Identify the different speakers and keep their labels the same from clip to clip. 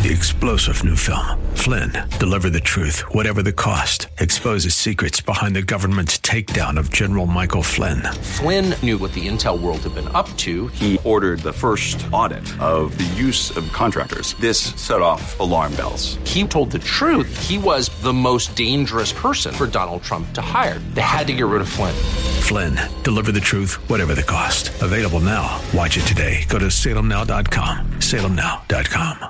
Speaker 1: the explosive new film, Flynn, Deliver the Truth, Whatever the Cost, exposes secrets behind the government's takedown of General Michael Flynn.
Speaker 2: Flynn knew what the intel world had been up to.
Speaker 3: He ordered the first audit of the use of contractors. This set off alarm bells.
Speaker 2: He told the truth. He was the most dangerous person for Donald Trump to hire. They had to get rid of Flynn.
Speaker 1: Flynn, Deliver the Truth, Whatever the Cost. Available now. Watch it today. Go to salemnow.com. salemnow.com.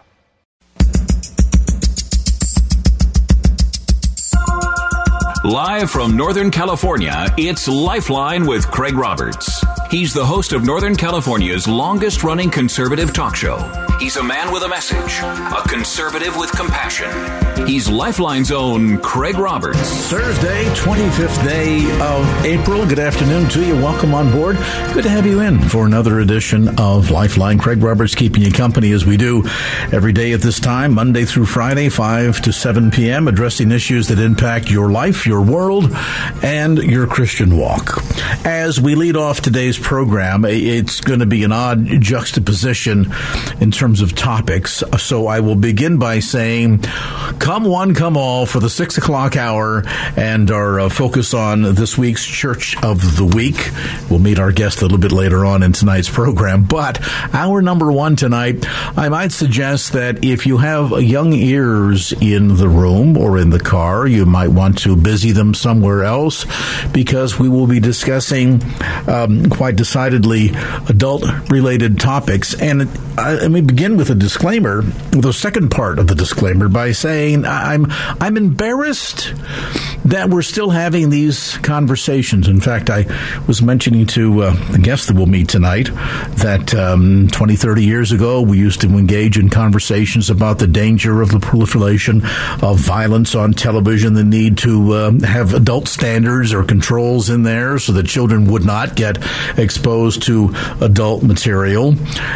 Speaker 4: Live from Northern California, it's Lifeline with Craig Roberts. He's the host of Northern California's longest-running conservative talk show. He's a man with a message, a conservative with compassion. He's Lifeline's own Craig Roberts.
Speaker 5: Thursday, 25th day of April. Good afternoon to you. Welcome on board. Good to have you in for another edition of Lifeline. Craig Roberts keeping you company as we do every day at this time, Monday through Friday, 5 to 7 p.m., addressing issues that impact your life, your world, and your Christian walk. As we lead off today's program, it's going to be an odd juxtaposition in terms of topics. So I will begin by saying, come one, come all for the 6 o'clock hour and our focus on this week's Church of the Week. We'll meet our guest a little bit later on in tonight's program. But hour number one tonight, I might suggest that if you have young ears in the room or in the car, you might want to busy them somewhere else, because we will be discussing quite decidedly adult-related topics. And let me begin with a disclaimer, the second part of the disclaimer, by saying I'm embarrassed that we're still having these conversations. In fact, I was mentioning to the guest that we'll meet tonight that 20, 30 years ago, we used to engage in conversations about the danger of the proliferation of violence on television, the need to have adult standards or controls in there so that children would not get exposed to adult material,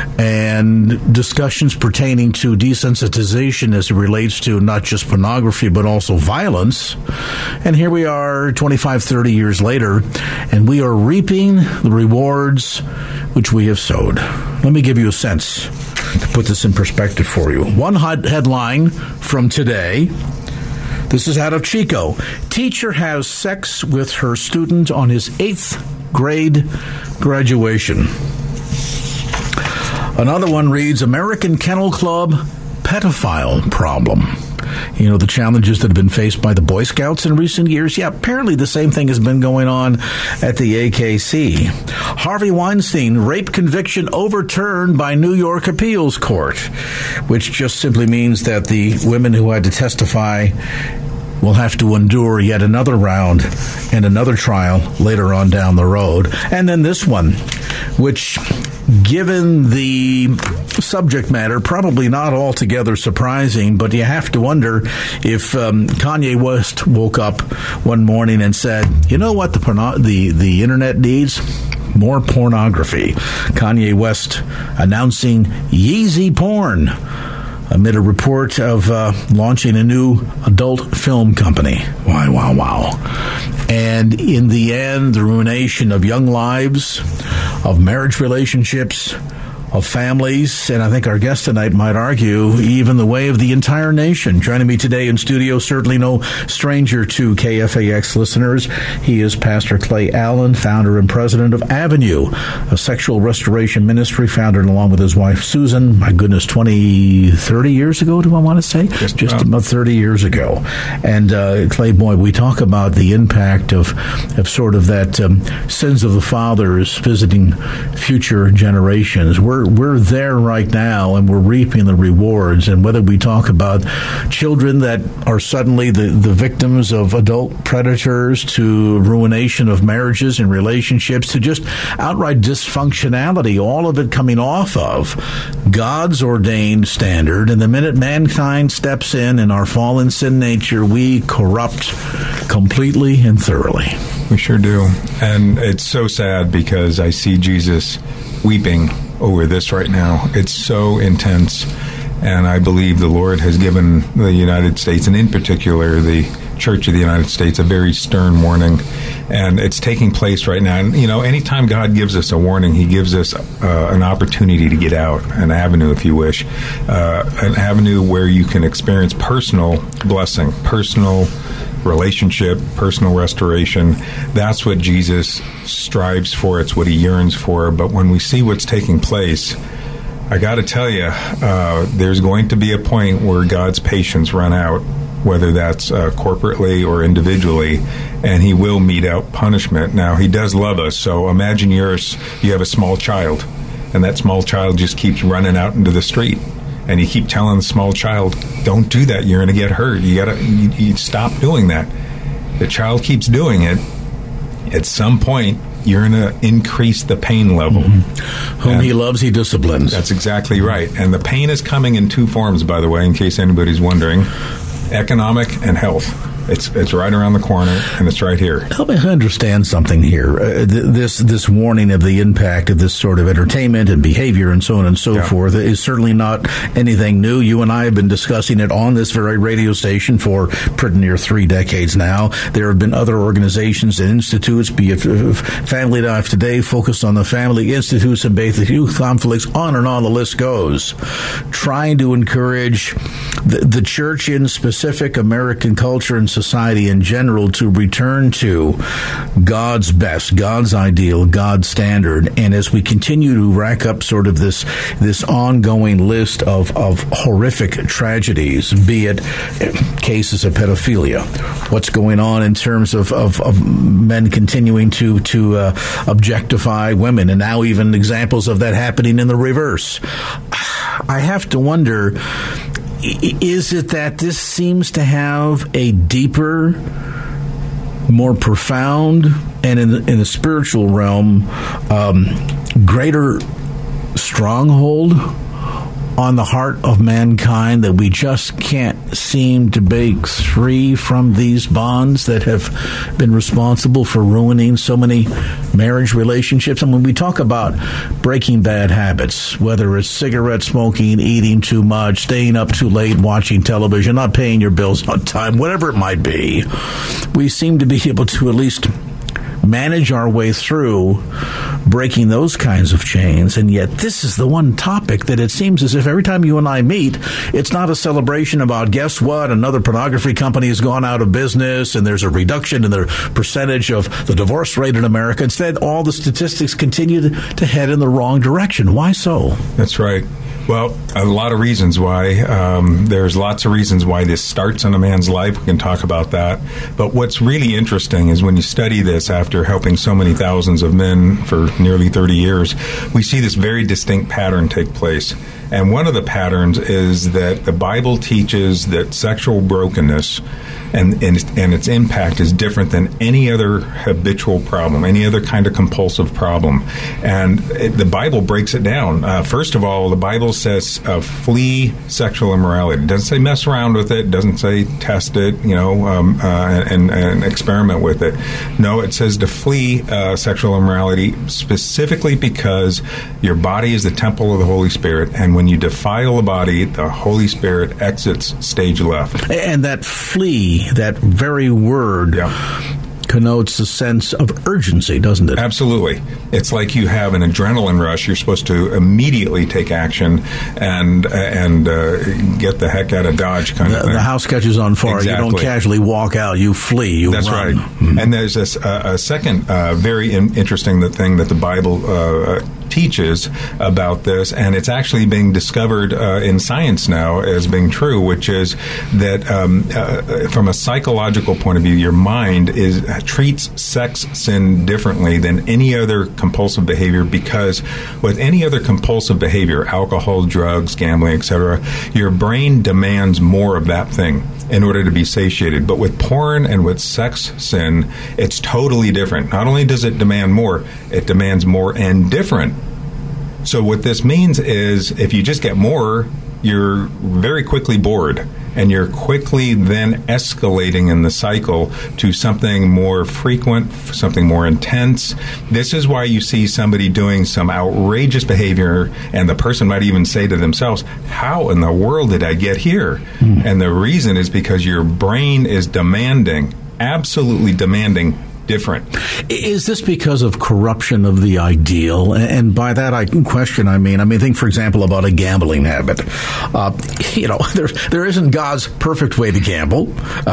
Speaker 5: and discussions pertaining to desensitization as it relates to not just pornography but also violence. And here we are 25, 30 years later, and we are reaping the rewards which we have sowed. Let me give you a sense to put this in perspective for you. One headline from today. This is out of Chico. Teacher has sex with her student on his 8th grade graduation. Another one reads, American Kennel Club pedophile problem. You know, the challenges that have been faced by the Boy Scouts in recent years? Yeah, apparently the same thing has been going on at the AKC. Harvey Weinstein, rape conviction overturned by New York Appeals Court, which just simply means that the women who had to testify will have to endure yet another round and another trial later on down the road. And then this one, which, given the subject matter, probably not altogether surprising, but you have to wonder if Kanye West woke up one morning and said, you know what the internet needs? More pornography. Kanye West announcing Yeezy Porn amid a report of launching a new adult film company. Wow. And in the end, the ruination of young lives, of marriage relationships, of families, and I think our guest tonight might argue, even the way of the entire nation. Joining me today in studio, certainly no stranger to KFAX listeners, he is Pastor Clay Allen, founder and president of Avenue, a sexual restoration ministry, founded along with his wife Susan, my goodness, 30 years ago, do I want to say? Just about 30 years ago. And Clay, boy, we talk about the impact of sort of that sins of the fathers visiting future generations. We're there right now, and we're reaping the rewards. And whether we talk about children that are suddenly the victims of adult predators, to ruination of marriages and relationships, to just outright dysfunctionality, all of it coming off of God's ordained standard. And the minute mankind steps in our fallen sin nature, we corrupt completely and thoroughly.
Speaker 6: We sure do. And it's so sad because I see Jesus weeping over this right now. It's so intense. And I believe the Lord has given the United States, and in particular the Church of the United States, a very stern warning. And it's taking place right now. And, anytime God gives us a warning, he gives us an opportunity to get out, an avenue, if you wish, an avenue where you can experience personal blessing, personal relationship, personal restoration. That's what Jesus strives for. It's what he yearns for. But when we see what's taking place, I got to tell you, there's going to be a point where God's patience run out, whether that's corporately or individually, and he will mete out punishment. Now, he does love us, so imagine you have a small child, and that small child just keeps running out into the street, and you keep telling the small child, don't do that, you're going to get hurt, you stop doing that. The child keeps doing it. At some point, you're going to increase the pain level.
Speaker 5: Whom he loves, he disciplines.
Speaker 6: That's exactly right. And the pain is coming in two forms, by the way, in case anybody's wondering: economic and health. It's right around the corner, and it's right here.
Speaker 5: Help me understand something here. This warning of the impact of this sort of entertainment and behavior and so on and so forth is certainly not anything new. You and I have been discussing it on this very radio station for pretty near 3 decades now. There have been other organizations and institutes, be it Family Life Today, focused on the family, institutes and basic youth conflicts, on and on the list goes, trying to encourage the church in specific, American culture and society in general, to return to God's best, God's ideal, God's standard. And as we continue to rack up sort of this ongoing list of horrific tragedies, be it cases of pedophilia, what's going on in terms of men continuing to objectify women, and now even examples of that happening in the reverse, I have to wonder, is it that this seems to have a deeper, more profound, and in the spiritual realm, greater stronghold on the heart of mankind, that we just can't seem to break free from these bonds that have been responsible for ruining so many marriage relationships? And when we talk about breaking bad habits, whether it's cigarette smoking, eating too much, staying up too late, watching television, not paying your bills on time, whatever it might be, we seem to be able to at least manage our way through breaking those kinds of chains. And yet this is the one topic that it seems as if every time you and I meet, it's not a celebration about, guess what, another pornography company has gone out of business and there's a reduction in the percentage of the divorce rate in America. Instead, all the statistics continue to head in the wrong direction. Why so?
Speaker 6: That's right. Well, a lot of reasons why. There's lots of reasons why this starts in a man's life. We can talk about that. But what's really interesting is when you study this after helping so many thousands of men for nearly 30 years, we see this very distinct pattern take place. And one of the patterns is that the Bible teaches that sexual brokenness and its impact is different than any other habitual problem, any other kind of compulsive problem. And the Bible breaks it down. First of all, the Bible says flee sexual immorality. It doesn't say mess around with it. It doesn't say test it, and experiment with it. No, it says to flee sexual immorality specifically because your body is the temple of the Holy Spirit, and when you defile the body, the Holy Spirit exits stage left.
Speaker 5: And that flee, that very word, connotes a sense of urgency, doesn't it?
Speaker 6: Absolutely. It's like you have an adrenaline rush. You're supposed to immediately take action and get the heck out of Dodge kind of thing.
Speaker 5: The house catches on fire. Exactly. You don't casually walk out. You flee. You
Speaker 6: That's
Speaker 5: run.
Speaker 6: Right. Mm-hmm. And there's a second very interesting thing that the Bible teaches about this, and it's actually being discovered in science now as being true, which is that from a psychological point of view, your mind treats sex sin differently than any other compulsive behavior, because with any other compulsive behavior, alcohol, drugs, gambling, etc., your brain demands more of that thing in order to be satiated. But with porn and with sex sin, it's totally different. Not only does it demand more, it demands more and different. So what this means is if you just get more, you're very quickly bored. and you're quickly then escalating in the cycle to something more frequent, something more intense. This is why you see somebody doing some outrageous behavior, and the person might even say to themselves, how in the world did I get here? And the reason is because your brain is demanding, absolutely demanding, different.
Speaker 5: Is this because of corruption of the ideal? And by that I question, I mean, think, for example, about a gambling habit. There isn't God's perfect way to gamble.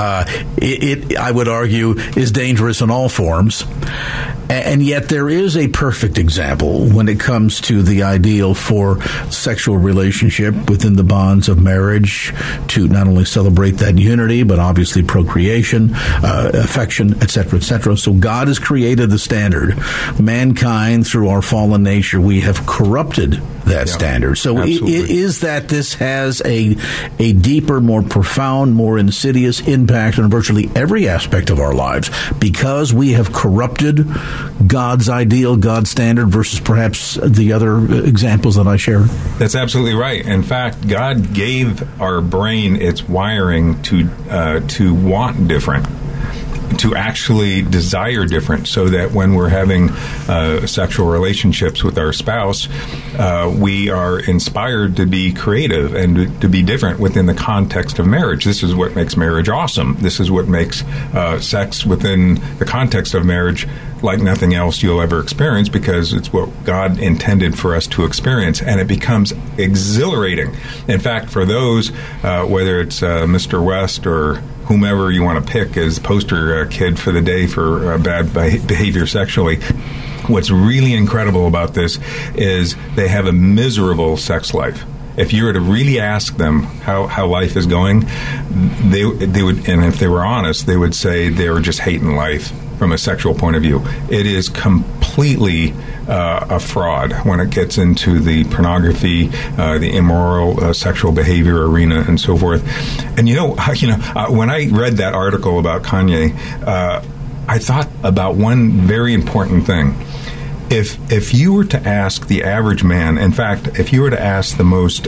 Speaker 5: It, I would argue, is dangerous in all forms. And yet there is a perfect example when it comes to the ideal for sexual relationship within the bonds of marriage, to not only celebrate that unity, but obviously procreation, affection, etc., etc. So God has created the standard. Mankind, through our fallen nature, we have corrupted that standard. So is that this has a deeper, more profound, more insidious impact on virtually every aspect of our lives because we have corrupted God's ideal, God's standard, versus perhaps the other examples that I shared?
Speaker 6: That's absolutely right. In fact, God gave our brain its wiring to want different, to actually desire different, so that when we're having sexual relationships with our spouse, we are inspired to be creative and to be different within the context of marriage. This is what makes marriage awesome. This is what makes sex within the context of marriage like nothing else you'll ever experience, because it's what God intended for us to experience, and it becomes exhilarating. In fact, for those, whether it's Mr. West or whomever you want to pick as poster kid for the day for bad behavior sexually, what's really incredible about this is they have a miserable sex life. If you were to really ask them how life is going, they would, and if they were honest, they would say they were just hating life from a sexual point of view. It is completely a fraud when it gets into the pornography, the immoral sexual behavior arena, and so forth. And when I read that article about Kanye, I thought about one very important thing. If you were to ask the average man, in fact, if you were to ask the most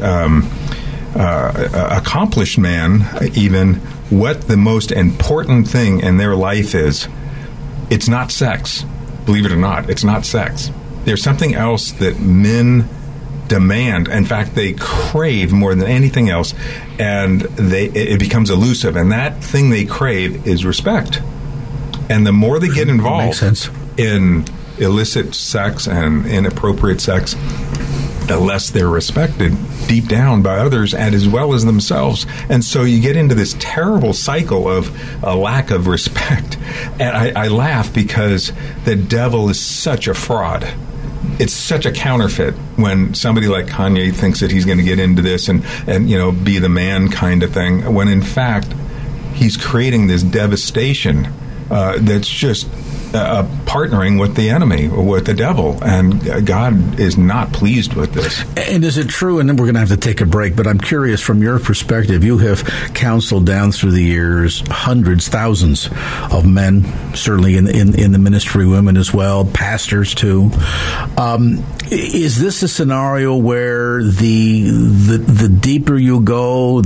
Speaker 6: accomplished man, even, what the most important thing in their life is, it's not sex. Believe it or not, it's not sex. There's something else that men demand. In fact, they crave more than anything else, and it becomes elusive. And that thing they crave is respect. And the more they get involved in illicit sex and inappropriate sex, the less they're respected deep down by others and as well as themselves. And so you get into this terrible cycle of a lack of respect. And I laugh because the devil is such a fraud. It's such a counterfeit when somebody like Kanye thinks that he's going to get into this and be the man kind of thing, when in fact he's creating this devastation that's just partnering with the enemy, with the devil, and God is not pleased with this.
Speaker 5: And is it true, and then we're going to have to take a break, but I'm curious, from your perspective, you have counseled down through the years hundreds, thousands of men, certainly in the ministry, women as well, pastors too. Is this a scenario where the deeper you go,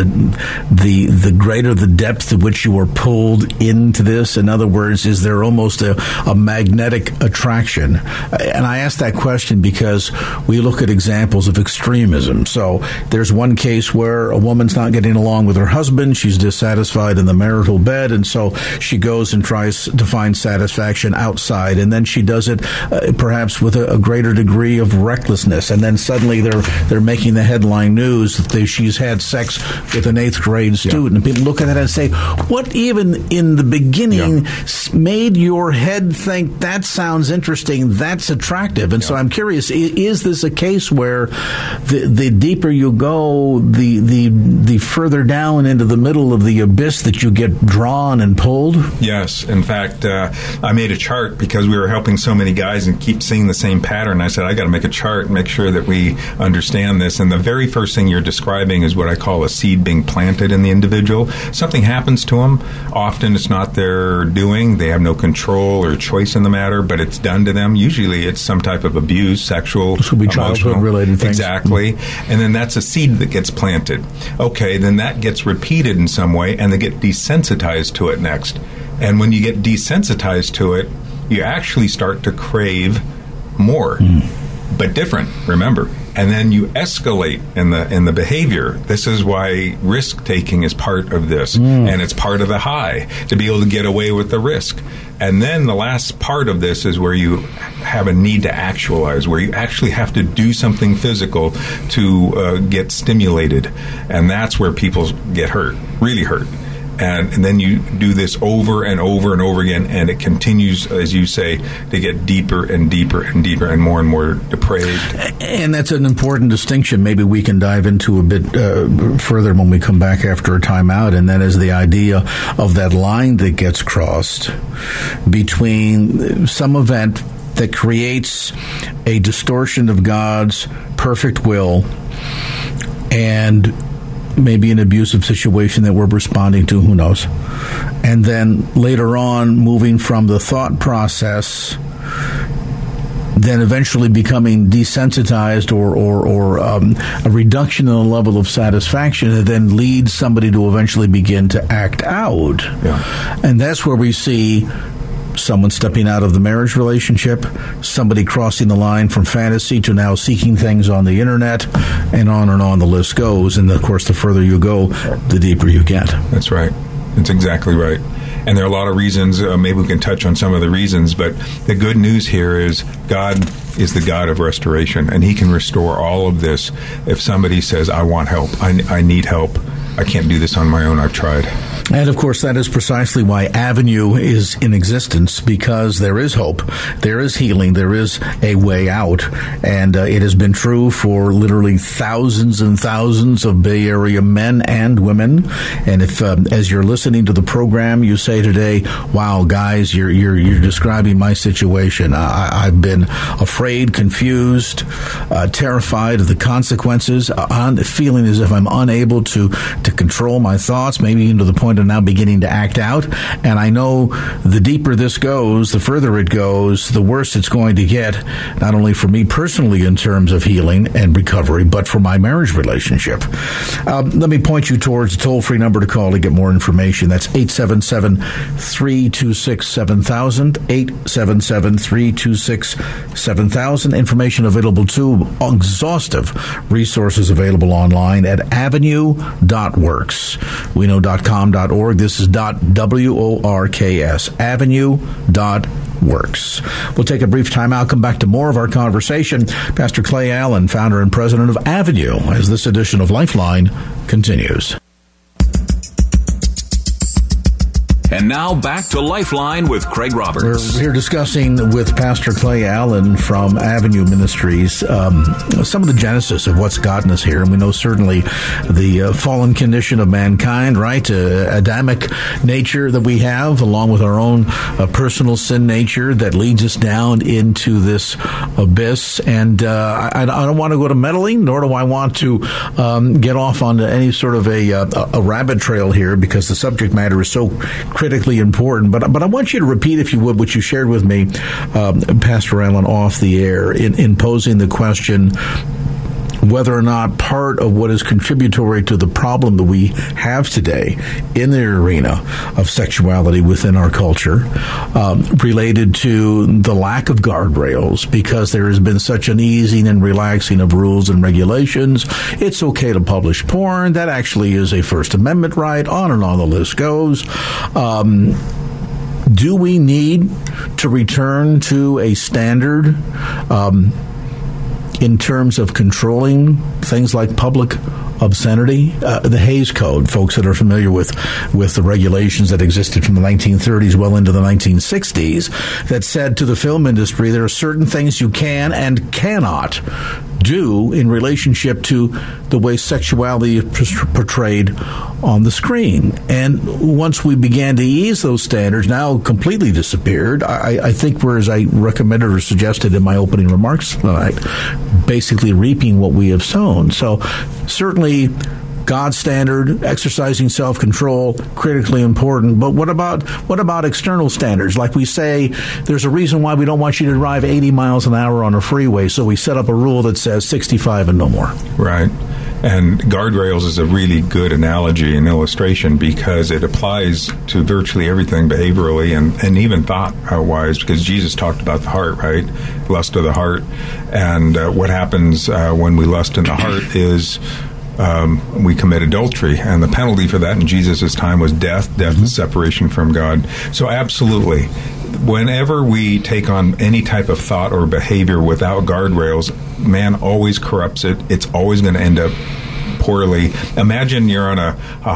Speaker 5: the greater the depth to which you are pulled into this? In other words, is there almost a magnetic attraction? And I ask that question because we look at examples of extremism. So there's one case where a woman's not getting along with her husband. She's dissatisfied in the marital bed, and so she goes and tries to find satisfaction outside, and then she does it perhaps with a greater degree of recklessness, and then suddenly they're making the headline news that she's had sex with an 8th grade student. And people look at that and say, what even in the beginning made your head think that sounds interesting, that's attractive? And so I'm curious, is this a case where the deeper you go, the further down into the middle of the abyss that you get drawn and pulled?
Speaker 6: Yes. In fact, I made a chart because we were helping so many guys and keep seeing the same pattern. I said, I got to make a chart and make sure that we understand this. And the very first thing you're describing is what I call a seed being planted in the individual. Something happens to them. Often it's not their they're doing. They have no control or choice in the matter, but it's done to them. Usually it's some type of abuse, sexual,
Speaker 5: this could be childhood-related things.
Speaker 6: Exactly. And then that's a seed that gets planted. Okay, then that gets repeated in some way, and they get desensitized to it next. And when you get desensitized to it, you actually start to crave more, but different, remember. And then you escalate in the behavior. This is why risk-taking is part of this, and it's part of the high, to be able to get away with the risk. And then the last part of this is where you have a need to actualize, where you actually have to do something physical to get stimulated. And that's where people get hurt, really hurt. And then you do this over and over and over again, and it continues, as you say, to get deeper and deeper and deeper and more depraved.
Speaker 5: And that's an important distinction. Maybe we can dive into a bit further when we come back after a timeout, and that is the idea of that line that gets crossed between some event that creates a distortion of God's perfect will and maybe an abusive situation that we're responding to, who knows. And then later on, moving from the thought process, then eventually becoming desensitized or a reduction in the level of satisfaction that then leads somebody to eventually begin to act out.
Speaker 6: Yeah.
Speaker 5: And that's where we see someone stepping out of the marriage relationship, somebody crossing the line from fantasy to now seeking things on the internet, and on the list goes. And, of course, the further you go, the deeper you get.
Speaker 6: That's right. That's exactly right. And there are a lot of reasons. Maybe we can touch on some of the reasons, but the good news here is God is the God of restoration, and He can restore all of this. If somebody says, I want help, I need help, I can't do this on my own, I've tried.
Speaker 5: And, of course, that is precisely why Avenue is in existence, because there is hope, there is healing, there is a way out. And it has been true for literally thousands and thousands of Bay Area men and women. And if, as you're listening to the program, you say today, wow, guys, you're describing my situation. I've been afraid, confused, terrified of the consequences, feeling as if I'm unable to control my thoughts, maybe even to the point of now beginning to act out. And I know the deeper this goes, the further it goes, the worse it's going to get, not only for me personally in terms of healing and recovery, but for my marriage relationship. Let me point you towards a toll-free number to call to get more information. That's 877-326-7000, 877-326-7000. Information available too, exhaustive resources available online at avenue.works. We know .com.org. This is .works, avenue.works. We'll take a brief time out, come back to more of our conversation. Pastor Clay Allen, founder and president of Avenue, as this edition of Lifeline continues.
Speaker 4: And now back to Lifeline with Craig Roberts.
Speaker 5: We're here discussing with Pastor Clay Allen from Avenue Ministries some of the genesis of what's gotten us here. And we know certainly the fallen condition of mankind, right? Adamic nature that we have, along with our own personal sin nature that leads us down into this abyss. And I don't want to go to meddling, nor do I want to get off on any sort of a rabbit trail here, because the subject matter is so critically important, but I want you to repeat, if you would, what you shared with me, Pastor Allen, off the air, in posing the question whether or not part of what is contributory to the problem that we have today in the arena of sexuality within our culture related to the lack of guardrails, because there has been such an easing and relaxing of rules and regulations. It's okay to publish porn. That actually is a First Amendment right. On and on the list goes. Do we need to return to a standard in terms of controlling things like public obscenity? The Hays Code, folks that are familiar with the regulations that existed from the 1930s well into the 1960s, that said to the film industry, there are certain things you can and cannot do in relationship to the way sexuality is portrayed on the screen. And once we began to ease those standards, now completely disappeared. I think we're, as I recommended or suggested in my opening remarks tonight, basically reaping what we have sown. So certainly God's standard, exercising self-control, critically important. But what about external standards? Like we say, there's a reason why we don't want you to drive 80 miles an hour on a freeway, so we set up a rule that says 65 and no more.
Speaker 6: Right. And guardrails is a really good analogy and illustration because it applies to virtually everything behaviorally and even thought-wise, because Jesus talked about the heart, right? Lust of the heart. And what happens when we lust in the heart is we commit adultery. And the penalty for that in Jesus' time was death. Death is separation from God. So absolutely. Whenever we take on any type of thought or behavior without guardrails, man always corrupts it. It's always going to end up poorly. Imagine you're on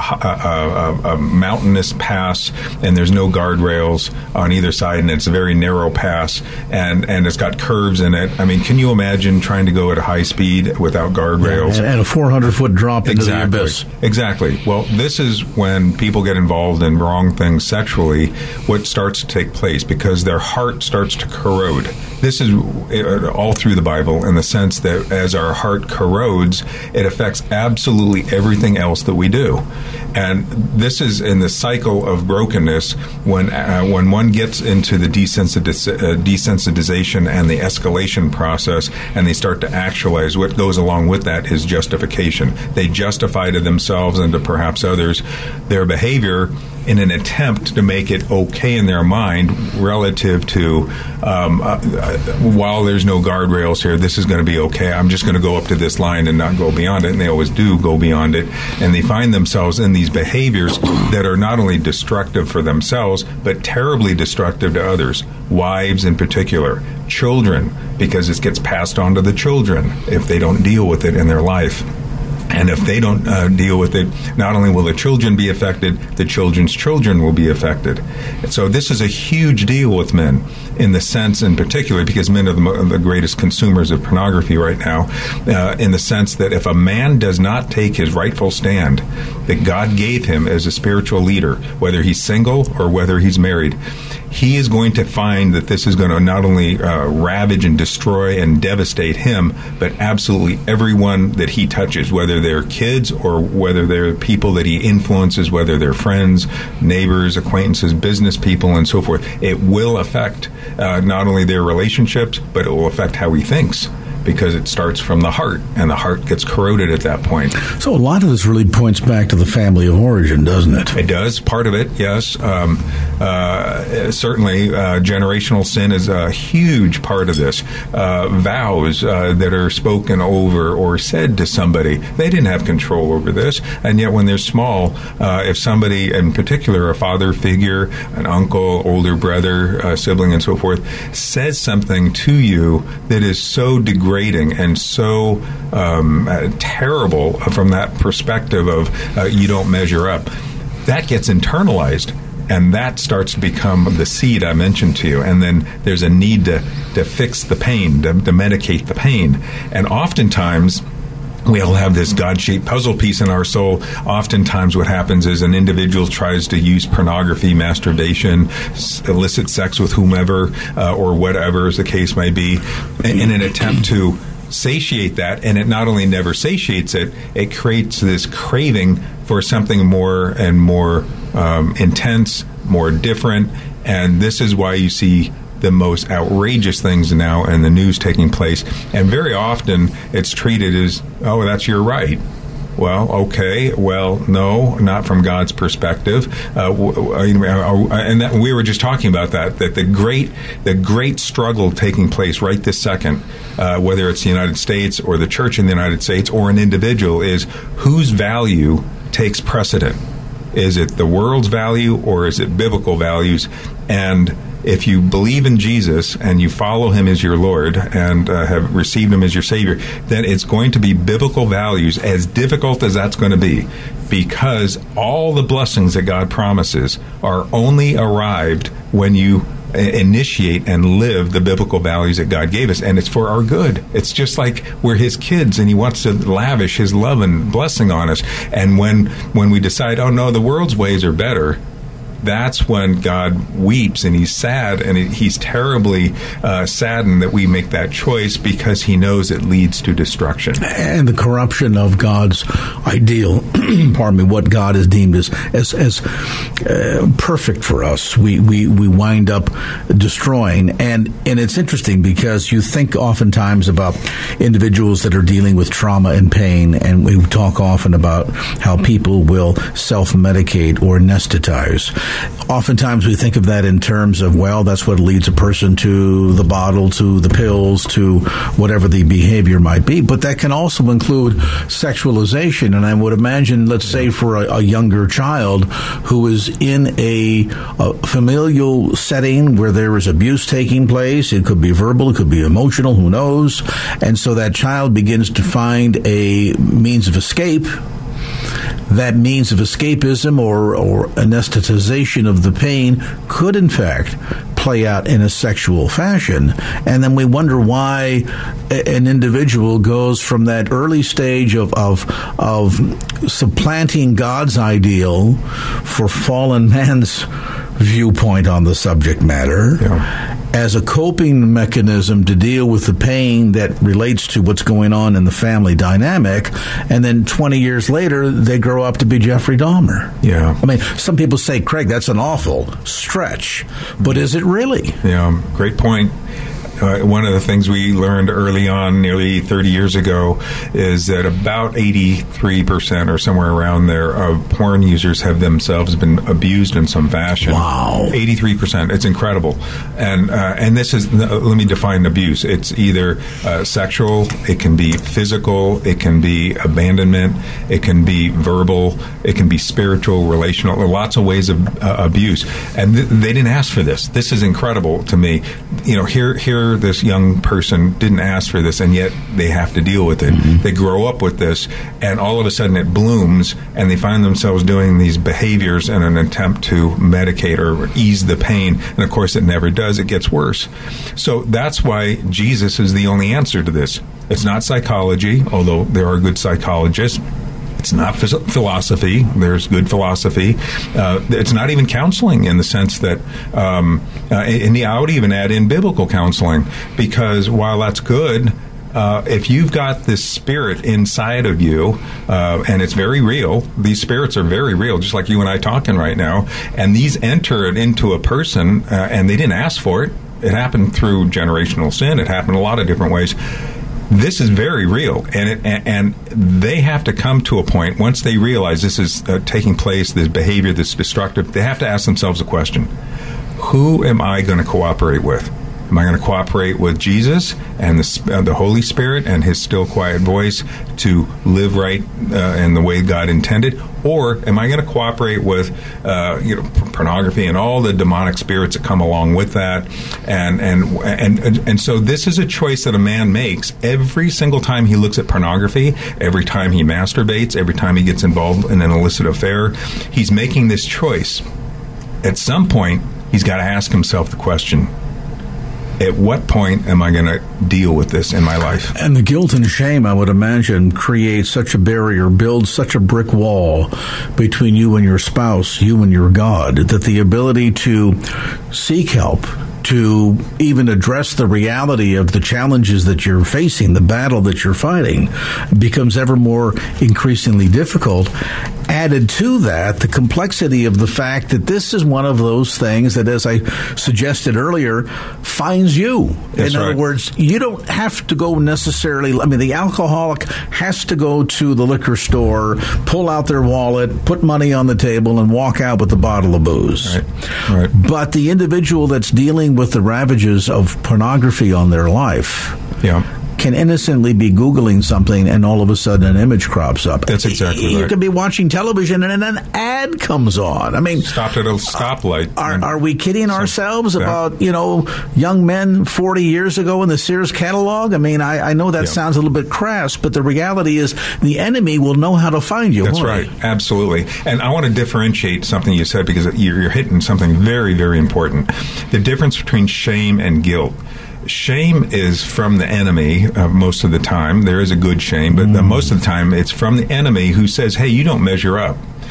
Speaker 6: a mountainous pass and there's no guardrails on either side, and it's a very narrow pass, and it's got curves in it. I mean, can you imagine trying to go at a high speed without guardrails?
Speaker 5: And a 400-foot drop into the abyss.
Speaker 6: Exactly. Well, this is when people get involved in wrong things sexually, what starts to take place, because their heart starts to corrode. This is all through the Bible in the sense that as our heart corrodes, it affects absolutely everything else that we do. And this is in the cycle of brokenness when one gets into the desensitization and the escalation process, and they start to actualize. What goes along with that is justification. They justify to themselves and to perhaps others their behavior in an attempt to make it okay in their mind relative to while there's no guardrails here, this is going to be okay. I'm just going to go up to this line and not go beyond it. And they always do go beyond it. And they find themselves in these behaviors that are not only destructive for themselves, but terribly destructive to others. Wives in particular. Children, because it gets passed on to the children if they don't deal with it in their life. And if they don't deal with it, not only will the children be affected, the children's children will be affected. And so this is a huge deal with men in the sense, in particular, because men are the greatest consumers of pornography right now, in the sense that if a man does not take his rightful stand that God gave him as a spiritual leader, whether he's single or whether he's married, he is going to find that this is going to not only ravage and destroy and devastate him, but absolutely everyone that he touches, whether they're kids or whether they're people that he influences, whether they're friends, neighbors, acquaintances, business people, and so forth. It will affect not only their relationships, but it will affect how he thinks, because it starts from the heart, and the heart gets corroded at that point.
Speaker 5: So a lot of this really points back to the family of origin, doesn't it?
Speaker 6: It does. Part of it, yes. Certainly, generational sin is a huge part of this. Vows that are spoken over or said to somebody, they didn't have control over this, and yet when they're small, if somebody, in particular a father figure, an uncle, older brother, sibling, and so forth, says something to you that is so degrading and so terrible from that perspective of you don't measure up, that gets internalized, and that starts to become the seed I mentioned to you. And then there's a need to fix the pain, to medicate the pain. And oftentimes, we all have this God-shaped puzzle piece in our soul. Oftentimes what happens is an individual tries to use pornography, masturbation, illicit sex with whomever, or whatever as the case may be, in an attempt to satiate that. And it not only never satiates it, it creates this craving for something more and more intense, more different. And this is why you see the most outrageous things now in the news taking place. And very often it's treated as, oh, that's your right. Well, okay. Well, no, not from God's perspective. And that, we were just talking about that the great struggle taking place right this second, whether it's the United States or the church in the United States or an individual, is whose value takes precedent. Is it the world's value or is it biblical values? And if you believe in Jesus and you follow him as your Lord and have received him as your Savior, then it's going to be biblical values, as difficult as that's going to be, because all the blessings that God promises are only arrived when you initiate and live the biblical values that God gave us, and it's for our good. It's just like we're his kids, and he wants to lavish his love and blessing on us. And when we decide, oh no, the world's ways are better, that's when God weeps and he's sad, and he's terribly saddened that we make that choice because he knows it leads to destruction.
Speaker 5: And the corruption of God's ideal, pardon me, what God has deemed as perfect for us, we wind up destroying. And it's interesting because you think oftentimes about individuals that are dealing with trauma and pain, and we talk often about how people will self-medicate or anesthetize. Oftentimes we think of that in terms of, well, that's what leads a person to the bottle, to the pills, to whatever the behavior might be. But that can also include sexualization. And I would imagine, let's say for a younger child who is in a familial setting where there is abuse taking place, it could be verbal, it could be emotional, who knows? And so that child begins to find a means of escape. That means of escapism or anesthetization of the pain could, in fact, play out in a sexual fashion. And then we wonder why an individual goes from that early stage of supplanting God's ideal for fallen man's viewpoint on the subject matter as a coping mechanism to deal with the pain that relates to what's going on in the family dynamic, and then 20 years later they grow up to be Jeffrey Dahmer.
Speaker 6: Yeah.
Speaker 5: I mean, some people say, Craig, that's an awful stretch, but is it really?
Speaker 6: Yeah, great point. One of the things we learned early on, nearly 30 years ago, is that about 83% or somewhere around there of porn users have themselves been abused in some fashion.
Speaker 5: Wow.
Speaker 6: 83%. It's incredible. And this is, let me define abuse. It's either sexual, it can be physical, it can be abandonment, it can be verbal, it can be spiritual, relational. There are lots of ways of abuse. And they didn't ask for this. This is incredible to me. You know, here this young person didn't ask for this, and yet they have to deal with it. Mm-hmm. They grow up with this, and all of a sudden it blooms, and they find themselves doing these behaviors in an attempt to medicate or ease the pain. And of course, it never does. It gets worse. So that's why Jesus is the only answer to this. It's not psychology, although there are good psychologists. It's not philosophy. There's good philosophy. It's not even counseling in the sense that, I would even add in biblical counseling, because while that's good, if you've got this spirit inside of you, and it's very real, these spirits are very real, just like you and I talking right now, and these enter into a person, and they didn't ask for it. It happened through generational sin. It happened a lot of different ways. This is very real, and they have to come to a point, once they realize this is taking place, this behavior that's destructive, they have to ask themselves a question. Who am I going to cooperate with? Am I going to cooperate with Jesus and the Holy Spirit and his still quiet voice to live right in the way God intended? Or am I going to cooperate with pornography and all the demonic spirits that come along with that? And so this is a choice that a man makes every single time he looks at pornography, every time he masturbates, every time he gets involved in an illicit affair. He's making this choice. At some point, he's got to ask himself the question, at what point am I going to deal with this in my life?
Speaker 5: And the guilt and shame, I would imagine, creates such a barrier, builds such a brick wall between you and your spouse, you and your God, that the ability to seek help, to even address the reality of the challenges that you're facing, the battle that you're fighting, becomes ever more increasingly difficult. Added to that, the complexity of the fact that this is one of those things that, as I suggested earlier, finds you.
Speaker 6: That's
Speaker 5: in other words, you don't have to go necessarily, I mean, the alcoholic has to go to the liquor store, pull out their wallet, put money on the table, and walk out with a bottle of booze.
Speaker 6: Right.
Speaker 5: But the individual that's dealing with the ravages of pornography on their life can innocently be Googling something and all of a sudden an image crops up.
Speaker 6: That's exactly right.
Speaker 5: You could be watching television and an ad comes on. I mean,
Speaker 6: stopped at a stoplight.
Speaker 5: Are we kidding ourselves about, young men 40 years ago in the Sears catalog? I mean, I know that sounds a little bit crass, but the reality is the enemy will know how to find you.
Speaker 6: That's right. Absolutely. And I want to differentiate something you said, because you're hitting something very, very important. The difference between shame and guilt. Shame is from the enemy most of the time. There is a good shame, but most of the time it's from the enemy who says, hey, you don't measure up.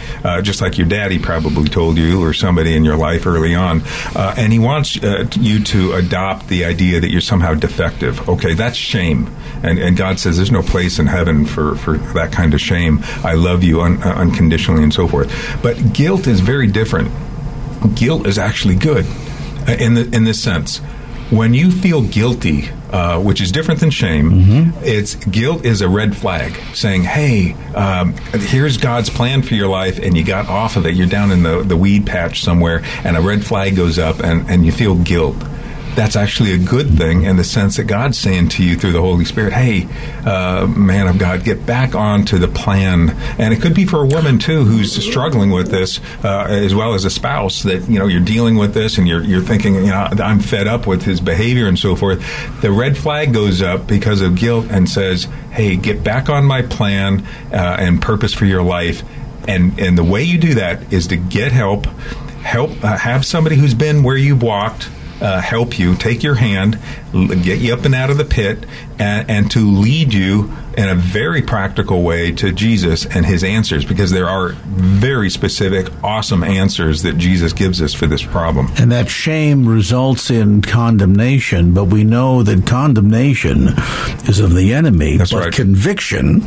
Speaker 6: just like your daddy probably told you or somebody in your life early on. And he wants you to adopt the idea that you're somehow defective. Okay, that's shame. And God says there's no place in heaven for that kind of shame. I love you unconditionally and so forth. But guilt is very different. Guilt is actually good in this sense. When you feel guilty, which is different than shame, guilt is a red flag saying, hey, here's God's plan for your life, and you got off of it. You're down in the weed patch somewhere, and a red flag goes up, and you feel guilt. That's actually a good thing in the sense that God's saying to you through the Holy Spirit, hey, man of God, get back onto the plan. And it could be for a woman, too, who's struggling with this, as well as a spouse, that, you're dealing with this and you're thinking, I'm fed up with his behavior and so forth. The red flag goes up because of guilt and says, hey, get back on my plan and purpose for your life. And the way you do that is to get help, have somebody who's been where you've walked, help you, take your hand, get you up and out of the pit, and to lead you in a very practical way to Jesus and his answers, because there are very specific, awesome answers that Jesus gives us for this problem.
Speaker 5: And that shame results in condemnation, but we know that condemnation is of the enemy.
Speaker 6: That's
Speaker 5: but
Speaker 6: right.
Speaker 5: Conviction,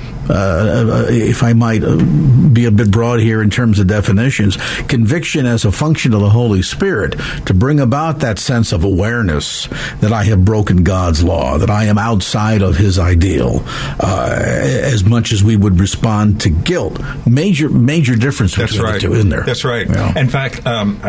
Speaker 5: if I might be a bit broad here in terms of definitions, conviction as a function of the Holy Spirit to bring about that sense of awareness that I have broken God's law, that I am outside of his ideal, as much as we would respond to guilt. Major difference between the two in there.
Speaker 6: That's right.
Speaker 5: Yeah.
Speaker 6: In fact,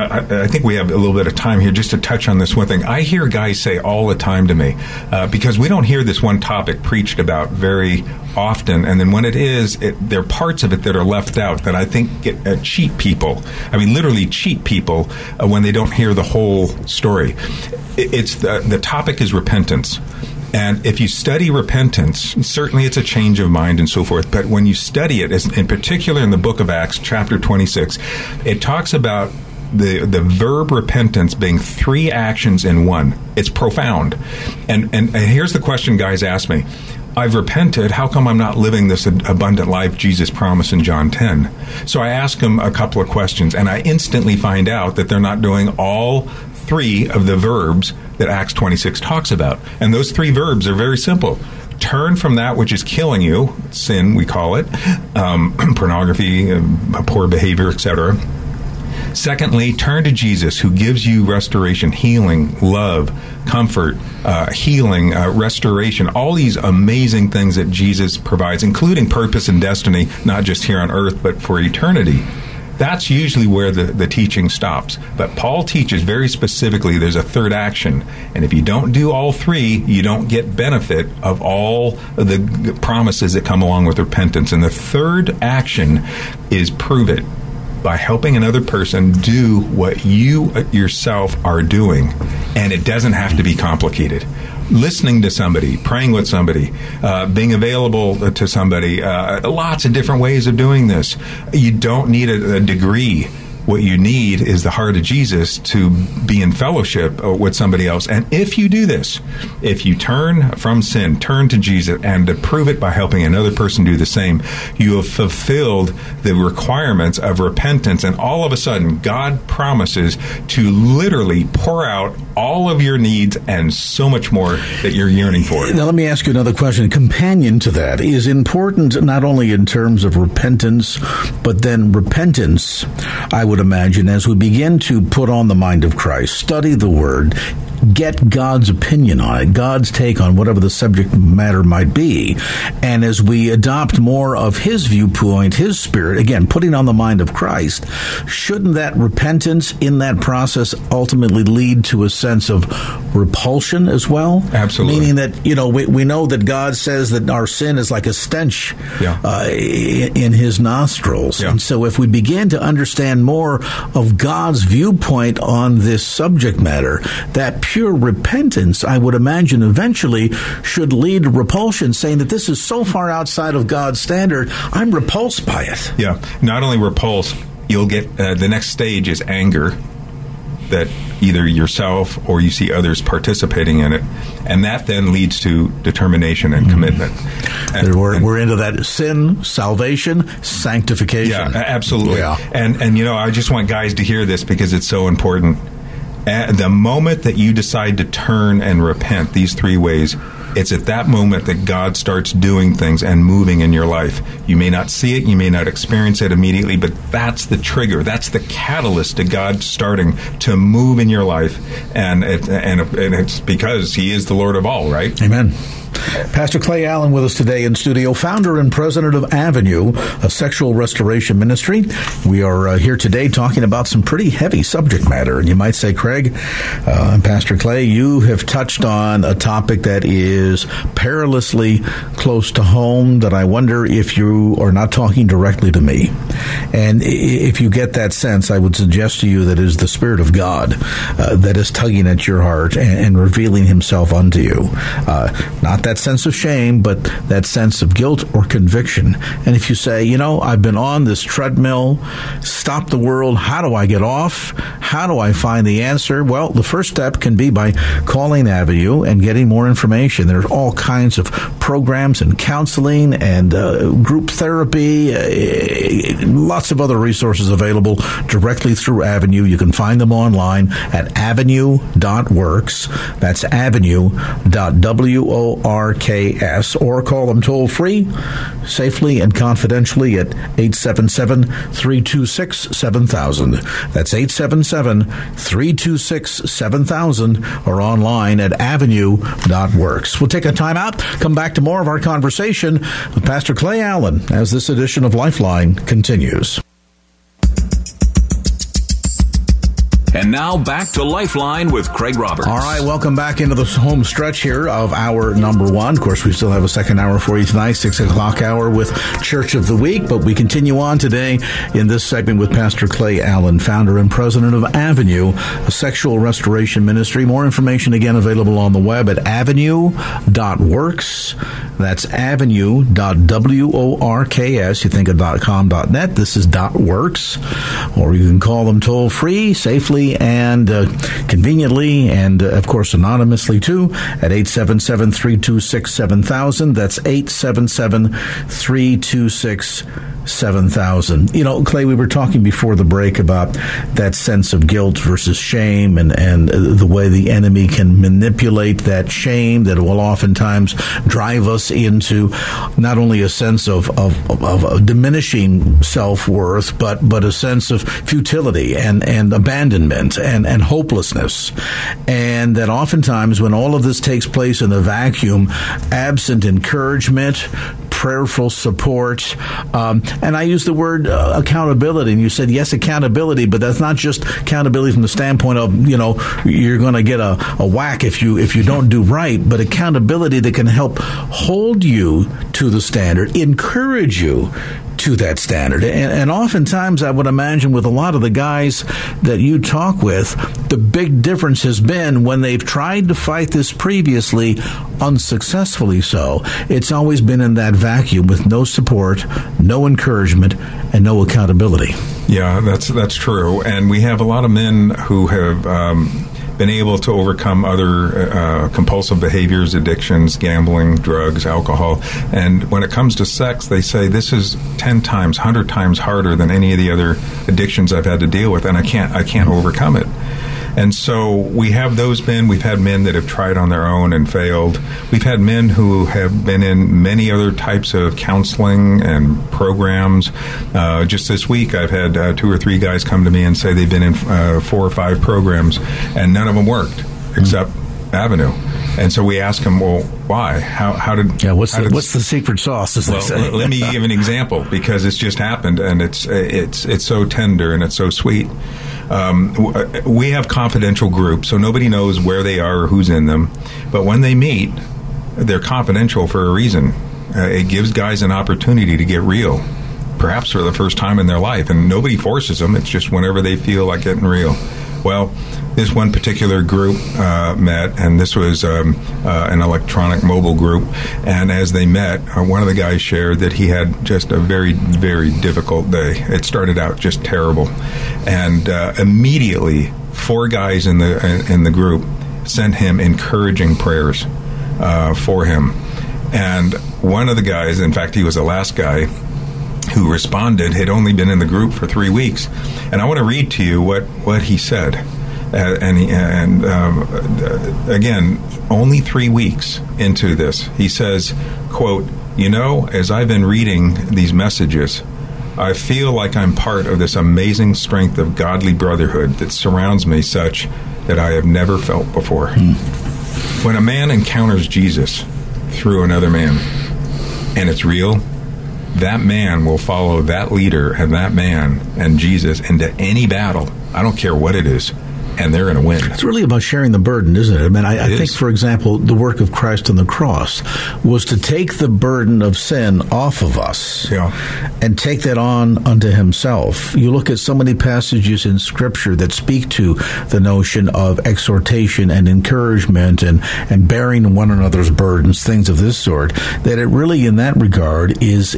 Speaker 6: I think we have a little bit of time here just to touch on this one thing. I hear guys say all the time to me, because we don't hear this one topic preached about very often, and then when it is, there are parts of it that are left out that I think cheat people. I mean, literally cheat people when they don't hear the whole story. It's the topic is repentance. And if you study repentance, certainly it's a change of mind and so forth, but when you study it, in particular in the book of Acts, chapter 26, it talks about the verb repentance being 3 actions in one. It's profound. And here's the question guys ask me. I've repented. How come I'm not living this abundant life Jesus promised in John 10? So I ask them a couple of questions, and I instantly find out that they're not doing all 3 of the verbs that Acts 26 talks about. And those 3 verbs are very simple. Turn from that which is killing you, sin we call it, pornography, poor behavior, etc. Secondly, turn to Jesus, who gives you restoration, healing, love, comfort, healing, restoration, all these amazing things that Jesus provides, including purpose and destiny, not just here on earth, but for eternity. That's usually where the teaching stops. But Paul teaches very specifically there's a third action. And if you don't do all 3, you don't get benefit of all of the promises that come along with repentance. And the third action is prove it, by helping another person do what you yourself are doing. And it doesn't have to be complicated. Listening to somebody, praying with somebody, being available to somebody, lots of different ways of doing this. You don't need a degree. What you need is the heart of Jesus to be in fellowship with somebody else. And if you do this, if you turn from sin, turn to Jesus, and to prove it by helping another person do the same, you have fulfilled the requirements of repentance. And all of a sudden, God promises to literally pour out all of your needs and so much more that you're yearning for.
Speaker 5: Now, let me ask you another question. Companion to that is important not only in terms of repentance, but then repentance, I would imagine, as we begin to put on the mind of Christ, study the Word, get God's opinion on it, God's take on whatever the subject matter might be. And as we adopt more of his viewpoint, his spirit, again, putting on the mind of Christ, shouldn't that repentance in that process ultimately lead to a sense of repulsion as well?
Speaker 6: Absolutely.
Speaker 5: Meaning that, we know that God says that our sin is like a stench in his nostrils.
Speaker 6: Yeah.
Speaker 5: And so if we begin to understand more of God's viewpoint on this subject matter, that pure repentance, I would imagine, eventually should lead to repulsion, saying that this is so far outside of God's standard, I'm repulsed by it.
Speaker 6: Yeah, not only repulsed, you'll get the next stage is anger. that either yourself or you see others participating in it, and that then leads to determination and commitment.
Speaker 5: And we're into that sin, salvation, sanctification.
Speaker 6: Yeah, absolutely.
Speaker 5: Yeah.
Speaker 6: And I just want guys to hear this because it's so important. The moment that you decide to turn and repent, these three ways, it's at that moment that God starts doing things and moving in your life. You may not see it, you may not experience it immediately, but that's the trigger, that's the catalyst to God starting to move in your life, and it's because He is the Lord of all, right?
Speaker 5: Amen. Pastor Clay Allen with us today in studio, founder and president of Avenue, a sexual restoration ministry. We are here today talking about some pretty heavy subject matter. And you might say, Craig, Pastor Clay, you have touched on a topic that is perilously close to home, that I wonder if you are not talking directly to me. And if you get that sense, I would suggest to you that it is the Spirit of God that is tugging at your heart and revealing Himself unto you. Not that sense of shame, but that sense of guilt or conviction. And if you say, I've been on this treadmill, stop the world, how do I get off? How do I find the answer? Well, the first step can be by calling Avenue and getting more information. There's all kinds of programs and counseling and group therapy, lots of other resources available directly through Avenue. You can find them online at avenue.works. That's avenue.works, or call them toll-free, safely and confidentially at 877-326-7000. That's 877-326-7000, or online at avenue.works. We'll take a time out, come back to more of our conversation with Pastor Clay Allen as this edition of Lifeline continues.
Speaker 4: And now back to Lifeline with Craig Roberts.
Speaker 5: All right, welcome back into the home stretch here of hour number one. Of course, we still have a second hour for you tonight, 6 o'clock hour with Church of the Week. But we continue on today in this segment with Pastor Clay Allen, founder and president of Avenue, a sexual restoration ministry. More information, again, available on the web at avenue.works. That's avenue.works. You think of .com.net. This is .works. Or you can call them toll-free, safely, and conveniently, and of course anonymously too, at 877-326-7000. That's 877-326-7000. Clay, we were talking before the break about that sense of guilt versus shame, and the way the enemy can manipulate that shame that will oftentimes drive us into not only a sense of diminishing self-worth, but a sense of futility and abandonment and hopelessness. And that oftentimes when all of this takes place in the vacuum, absent encouragement, prayerful support, and I use the word accountability, and you said, yes, accountability, but that's not just accountability from the standpoint of, you're going to get a whack if you don't do right, but accountability that can help hold you to the standard, encourage you to that standard. And oftentimes, I would imagine with a lot of the guys that you talk with, the big difference has been when they've tried to fight this previously, unsuccessfully so, it's always been in that vacuum with no support, no encouragement, and no accountability.
Speaker 6: Yeah, that's true. And we have a lot of men who have been able to overcome other compulsive behaviors, addictions, gambling, drugs, alcohol. And when it comes to sex, they say this is 10 times, 100 times harder than any of the other addictions I've had to deal with, and I can't overcome it. And so we have those men. We've had men that have tried on their own and failed. We've had men who have been in many other types of counseling and programs. Just this week, I've had 2 or 3 guys come to me and say they've been in 4 or 5 programs, and none of them worked except Avenue. And so we ask them, well, why? How did?
Speaker 5: Yeah, what's the secret sauce? As they say.
Speaker 6: Let me give an example, because it's just happened, and it's so tender and it's so sweet. We have confidential groups, so nobody knows where they are or who's in them. But when they meet, they're confidential for a reason. It gives guys an opportunity to get real, perhaps for the first time in their life. And nobody forces them. It's just whenever they feel like getting real. Well, this one particular group met, and this was an electronic mobile group. And as they met, one of the guys shared that he had just a very, very difficult day. It started out just terrible. And immediately, 4 guys in the group sent him encouraging prayers for him. And one of the guys, in fact, he was the last guy who responded, had only been in the group for 3 weeks. And I want to read to you what he said. Again, only 3 weeks into this, he says, quote, as I've been reading these messages, I feel like I'm part of this amazing strength of godly brotherhood that surrounds me such that I have never felt before. When a man encounters Jesus through another man, and it's real, that man will follow that leader and that man and Jesus into any battle. I don't care what it is. And they're going to win.
Speaker 5: It's really about sharing the burden, isn't it? I mean, I think, for example, the work of Christ on the cross was to take the burden of sin off of us and take that on unto himself. You look at so many passages in Scripture that speak to the notion of exhortation and encouragement and bearing one another's burdens, things of this sort, that it really, in that regard, is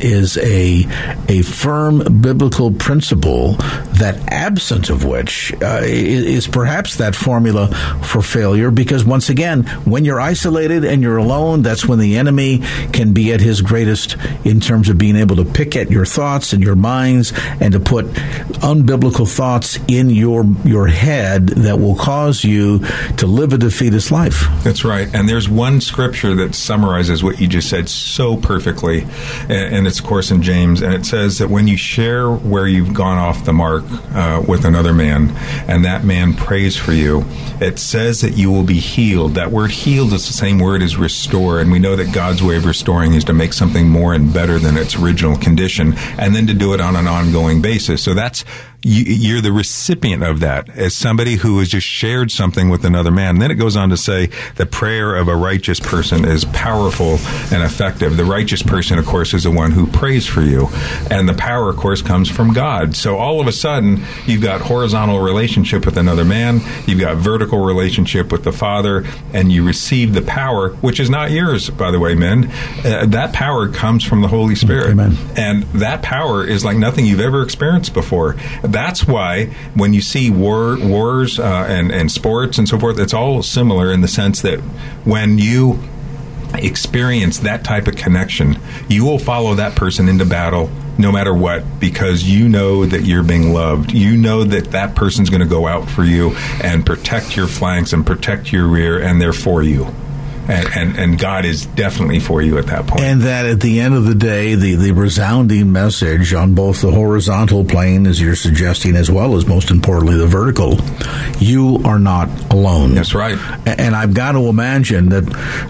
Speaker 5: a firm biblical principle that, absent of which, is perhaps that formula for failure, because once again, when you're isolated and you're alone, that's when the enemy can be at his greatest in terms of being able to pick at your thoughts and your minds and to put unbiblical thoughts in your head that will cause you to live a defeatist life.
Speaker 6: That's right. And there's one scripture that summarizes what you just said so perfectly, and it's, of course, in James, and it says that when you share where you've gone off the mark with another man, and that man prays for you, it says that you will be healed. That word healed is the same word as restore, and we know that God's way of restoring is to make something more and better than its original condition, and then to do it on an ongoing basis. So that's you're the recipient of that as somebody who has just shared something with another man. And then it goes on to say the prayer of a righteous person is powerful and effective. The righteous person, of course, is the one who prays for you. And the power, of course, comes from God. So all of a sudden, you've got horizontal relationship with another man, you've got vertical relationship with the Father, and you receive the power, which is not yours, by the way, men. That power comes from the Holy Spirit.
Speaker 5: Amen.
Speaker 6: And that power is like nothing you've ever experienced before. That's why when you see wars and sports and so forth, it's all similar in the sense that when you experience that type of connection, you will follow that person into battle no matter what, because you know that you're being loved. You know that that person's going to go out for you and protect your flanks and protect your rear, and they're for you. And God is definitely for you at that point.
Speaker 5: And that at the end of the day, the resounding message on both the horizontal plane, as you're suggesting, as well as, most importantly, the vertical, you are not alone.
Speaker 6: That's right.
Speaker 5: And I've got to imagine that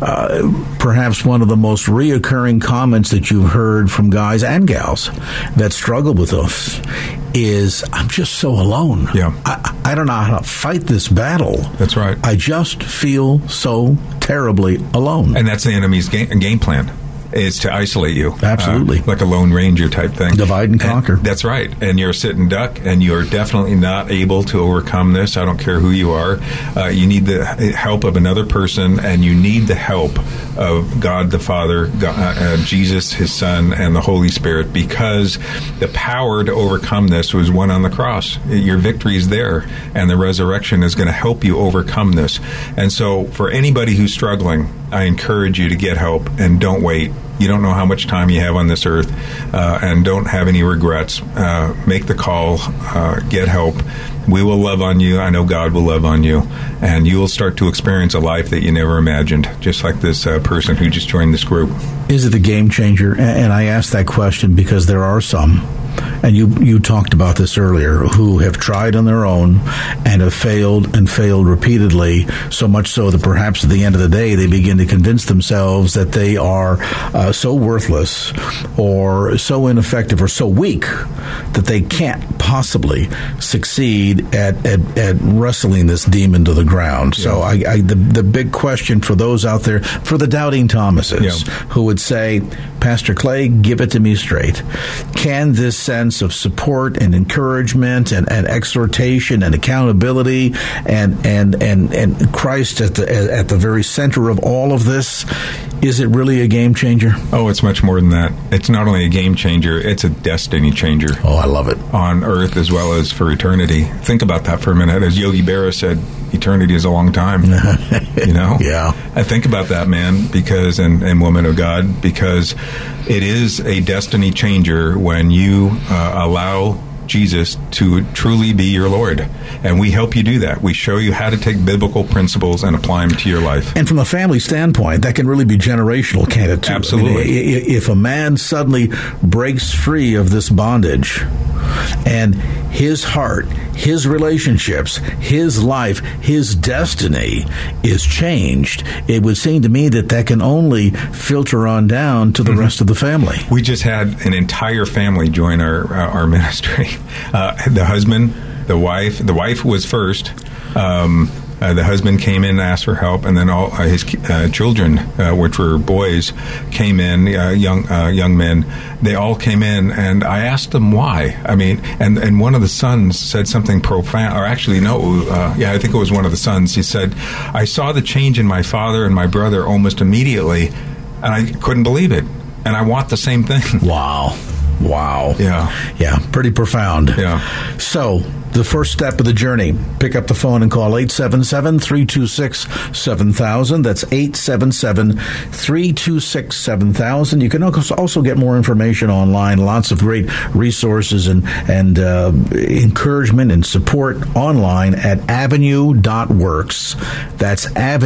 Speaker 5: perhaps one of the most reoccurring comments that you've heard from guys and gals that struggle with us is, I'm just so alone.
Speaker 6: Yeah.
Speaker 5: I don't know how to fight this battle.
Speaker 6: That's right.
Speaker 5: I just feel so terribly alone.
Speaker 6: And that's the enemy's game plan, is to isolate you.
Speaker 5: Absolutely.
Speaker 6: Like a Lone Ranger type thing.
Speaker 5: Divide and conquer.
Speaker 6: That's right. And you're a sitting duck, and you're definitely not able to overcome this. I don't care who you are. You need the help of another person, and you need the help of God the Father, Jesus, His Son, and the Holy Spirit, because the power to overcome this was won on the cross. Your victory is there, and the resurrection is going to help you overcome this. And so for anybody who's struggling, I encourage you to get help, and don't wait. You don't know how much time you have on this earth, and don't have any regrets. Make the call, get help. We will love on you. I know God will love on you, and you will start to experience a life that you never imagined, just like this person who just joined this group.
Speaker 5: Is it a game changer? And I ask that question because there are some, and you talked about this earlier, who have tried on their own and have failed and failed repeatedly, so much so that perhaps at the end of the day they begin to convince themselves that they are so worthless or so ineffective or so weak that they can't possibly succeed at wrestling this demon to the ground. Yeah. So the big question for those out there, for the doubting Thomases, who would say, Pastor Clay, give it to me straight. Can this sense sense of support and encouragement and exhortation and accountability and Christ at the very center of all of this, is it really a game changer?
Speaker 6: Oh, it's much more than that. It's not only a game changer, it's a destiny changer.
Speaker 5: Oh, I love it.
Speaker 6: On earth as well as for eternity. Think about that for a minute. As Yogi Berra said, eternity is a long time. You know?
Speaker 5: Yeah.
Speaker 6: I think about that, man, because and woman of God, because it is a destiny changer when you allow Jesus to truly be your Lord. And we help you do that. We show you how to take biblical principles and apply them to your life.
Speaker 5: And from a family standpoint, that can really be generational, can't it, too?
Speaker 6: Absolutely.
Speaker 5: I mean, if a man suddenly breaks free of this bondage and his heart, his relationships, his life, his destiny is changed, it would seem to me that can only filter on down to the rest of the family.
Speaker 6: We just had an entire family join our ministry. The husband, the wife was first. The husband came in and asked for help, and then all his children, which were boys, came in, young men. They all came in, and I asked them why. I mean, and one of the sons said something profound, or actually, no, I think it was one of the sons. He said, I saw the change in my father and my brother almost immediately, and I couldn't believe it. And I want the same thing.
Speaker 5: Wow.
Speaker 6: Yeah,
Speaker 5: pretty profound.
Speaker 6: Yeah.
Speaker 5: So the first step of the journey, pick up the phone and call 877-326-7000. That's 877-326-7000. You can also get more information online. Lots of great resources and encouragement and support online at avenue.works. That's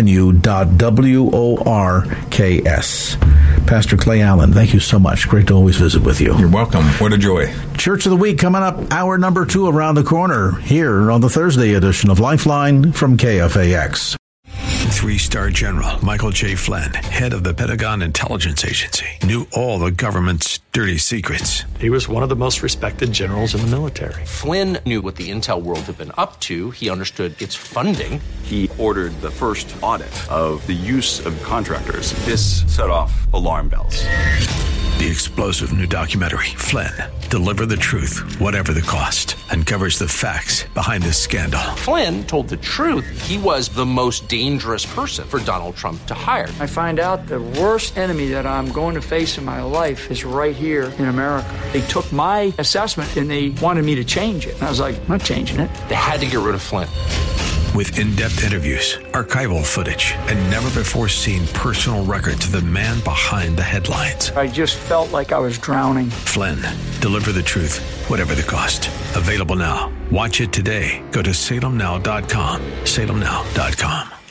Speaker 5: avenue.works. Pastor Clay Allen, thank you so much. Great to always visit with you.
Speaker 6: You're welcome. What a joy.
Speaker 5: Church of the Week coming up, hour number 2 around the corner here on the Thursday edition of Lifeline from KFAX.
Speaker 1: 3-star General Michael J. Flynn, head of the Pentagon Intelligence Agency, knew all the government's dirty secrets.
Speaker 7: He was one of the most respected generals in the military.
Speaker 2: Flynn knew what the intel world had been up to. He understood its funding.
Speaker 3: He ordered the first audit of the use of contractors. This set off alarm bells.
Speaker 1: The explosive new documentary, Flynn, Deliver the Truth, Whatever the Cost, uncovers the facts behind this scandal.
Speaker 2: Flynn told the truth. He was the most dangerous person for Donald Trump to hire.
Speaker 8: I find out the worst enemy that I'm going to face in my life is right here in America. They took my assessment and they wanted me to change it. And I was like, I'm not changing it.
Speaker 2: They had to get rid of Flynn.
Speaker 1: With in-depth interviews, archival footage, and never-before-seen personal records of the man behind the headlines.
Speaker 8: I just felt like I was drowning.
Speaker 1: Flynn, Deliver the Truth, Whatever the Cost. Available now. Watch it today. Go to salemnow.com. salemnow.com.